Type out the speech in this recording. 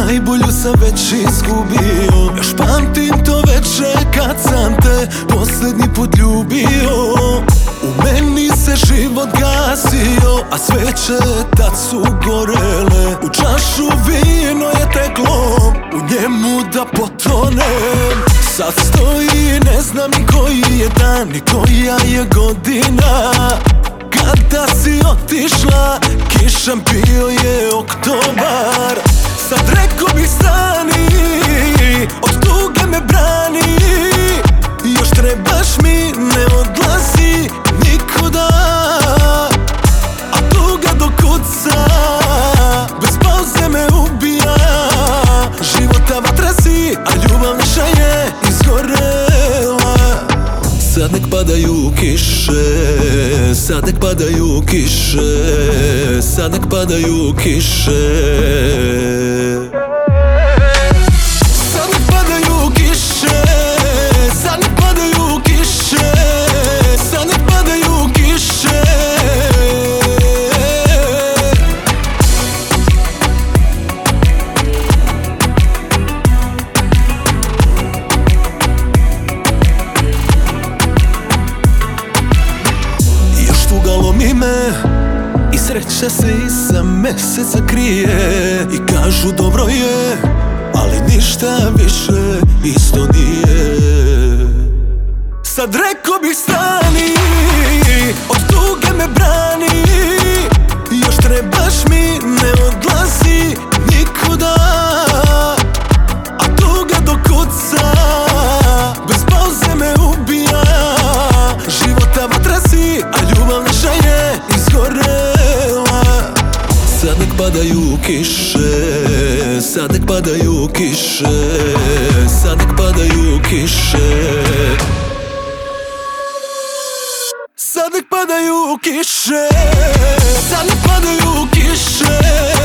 najbolju sam već izgubio. Još pamtim to veče kad sam te posljednji put ljubio. U meni se život gasio, a sveće tad su gorele. U čašu vino je teklo, u njemu da potonem. Sad stoji, ne znam ni koji je dan, ni koja je godina. Kada si otišla, kišan bio je oktobar. Sad reko bih stani, od tuge me brani. Još trebaš mi, ne odlazi nikuda. A tuga do kuca, bez pauze me ubija. Života vatra si, a ljubav naša je izgorela. Sad nek padaju kiše, sad nek padaju kiše, sad nek padaju kiše. Sad nek padaju kiše, sad nek padaju kiše, sad nek padaju kiše. Tugalo mi me i sreća se iza meseca krije. I kažu dobro je, ali ništa više isto nije. Sad reko bih stani, od tuge me brani. Još trebaš mi, ne odlazi nikuda. A tuga do kuca, bez pauze me ubija. Života vatra si, a ljubav naša je izgorela. Sad nek padaju kiše, sad nek padaju kiše, sad nek padaju kiše. Sad nek padaju kiše, sad nek padaju kiše.